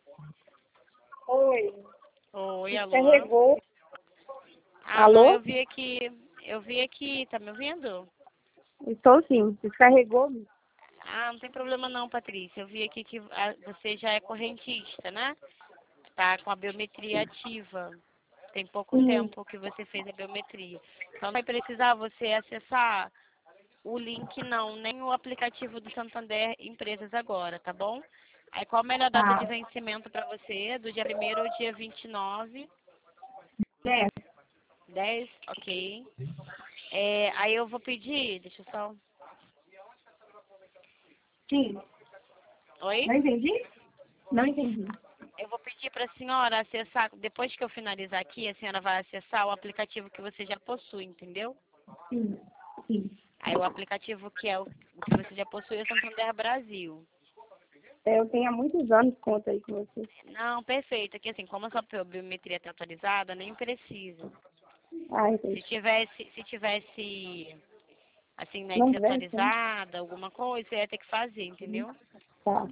Oi, Oi, alô? descarregou. Ah, não, Alô? eu vi aqui, tá me ouvindo? Estou sim, descarregou. Ah, não tem problema não, Patrícia. Eu vi aqui que você já é correntista, né? Tá com a biometria ativa. Tem pouco Sim. tempo que você fez a biometria. Então vai precisar você acessar o link não, nem o aplicativo do Santander Empresas agora, tá bom? Aí qual a melhor data de Tá. vencimento para você? Do dia 1º ao dia 29? É, 10, ok. Aí eu vou pedir, deixa eu só. sim. Oi? Não entendi? Não entendi. Eu vou pedir para a senhora acessar, depois que eu finalizar aqui, a senhora vai acessar o aplicativo que você já possui, entendeu? Sim, sim. Aí o aplicativo que é o que você já possui é o Santander Brasil. Eu tenho há muitos anos conta aí com você. Não, perfeito. Aqui assim, como a sua biometria está atualizada, nem precisa. Ah, entendi. Se tivesse assim, né, Não vem, sim. desatualizada, alguma coisa, você ia ter que fazer, entendeu? Tá.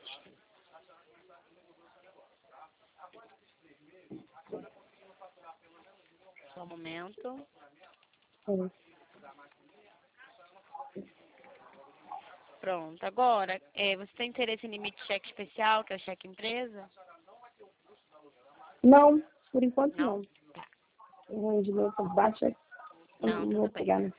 Só um momento. É. Pronto. Agora, você tem interesse em limite de cheque especial, que é o cheque empresa? Não, por enquanto Não? não. O rendimento baixo, eu Não, não tudo vou bem. pegar, não.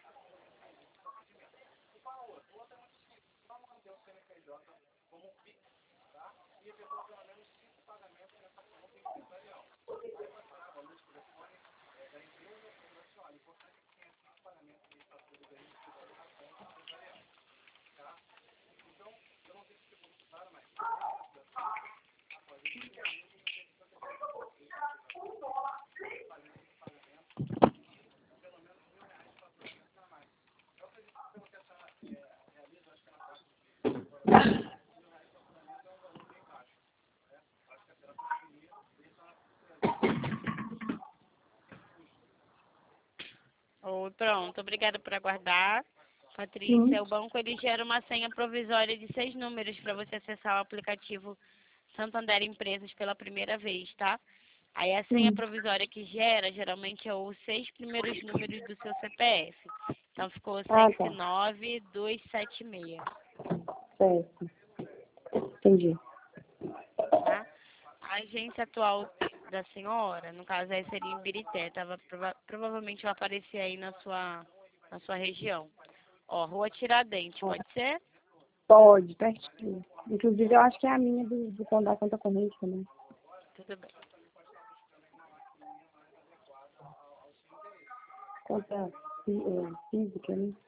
Pronto, obrigada por aguardar. Sim. Patrícia, o banco ele gera uma senha provisória de 6 números para você acessar o aplicativo Santander Empresas pela primeira vez, tá? Aí a senha Sim. provisória que gera, geralmente é os 6 primeiros números do seu CPF. Então ficou Ah, tá. 79276, Certo. Entendi. tá? A agência atual da senhora, no caso aí seria em Birité, provavelmente vai aparecer aí na sua região. Ó, Rua Tiradentes, Ó, pode ser? pode, pertinho. Inclusive, eu acho que é a minha da conta corrente também. Tudo bem. Conta física, né?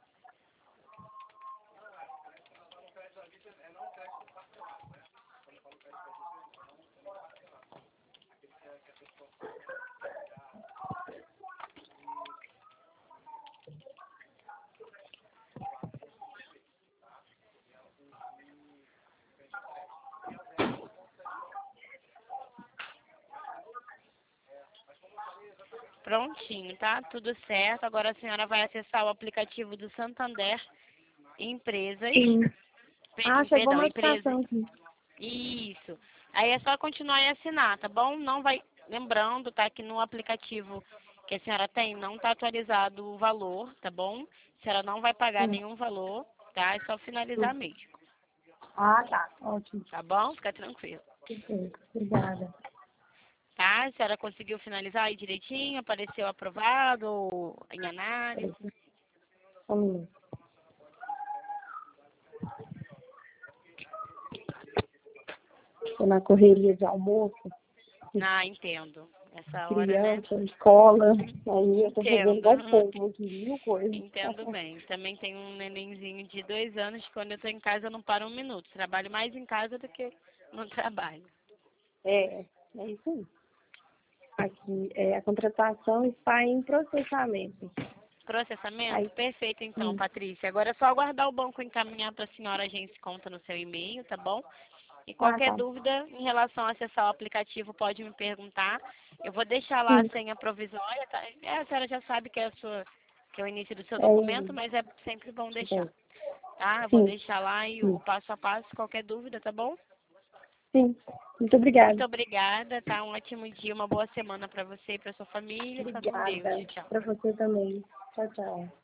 Prontinho, tá? Tudo certo. Agora a senhora vai acessar o aplicativo do Santander Empresas. Sim. Ah, chegou a Perdão, empresa. notificação aqui. Isso. Aí é só continuar e assinar, tá bom? Não vai. Lembrando, tá? Que no aplicativo que a senhora tem não tá atualizado o valor, tá bom? A senhora não vai pagar Sim. nenhum valor, tá? É só finalizar Sim. mesmo, Ah, tá. Ótimo. tá bom? Fica tranquilo. Perfeito. Obrigada. Tá? A senhora conseguiu finalizar aí direitinho? Apareceu aprovado ou em Peraí, análise? só um minuto. Tô na correria de almoço, Ah, entendo. Essa hora, né? criança, escola, Uhum. aí eu tô fazendo Entendo. igual um pouco, muito mil coisas. Entendo bem. Também tenho um nenenzinho de 2 anos que quando eu tô em casa eu não paro um minuto. Trabalho mais em casa do que no trabalho. É isso aí. Aqui, a contratação está em processamento. Processamento? Aí, Perfeito, então, sim. Patrícia. Agora é só aguardar o banco encaminhar para a senhora a agência conta no seu e-mail, tá bom? E Ah, qualquer tá. dúvida em relação a acessar o aplicativo, pode me perguntar. Eu vou deixar lá a Sim. senha provisória, tá? A senhora já sabe que que é o início do seu É, documento, mas é sempre bom deixar, é, tá? Eu vou sim, deixar lá e o sim. passo a passo, qualquer dúvida, tá bom? Sim. Muito obrigada. Muito obrigada, tá? Um ótimo dia, uma boa semana para você e para sua família. Fica com Deus. Obrigada. Tchau. Para você também. Tchau, tchau.